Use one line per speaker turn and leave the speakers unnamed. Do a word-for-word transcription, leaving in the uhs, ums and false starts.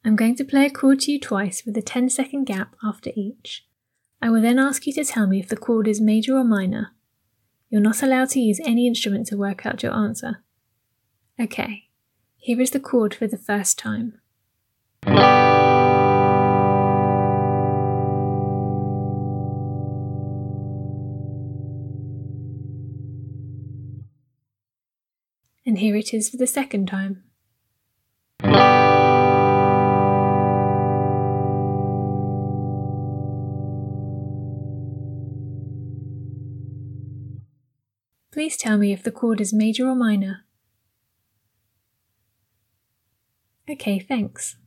I'm going to play a chord to you twice with a ten second gap after each. I will then ask you to tell me if the chord is major or minor. You're not allowed to use any instrument to work out your answer. Okay, here is the chord for the first time. And here it is for the second time. Please tell me if the chord is major or minor. Okay, thanks.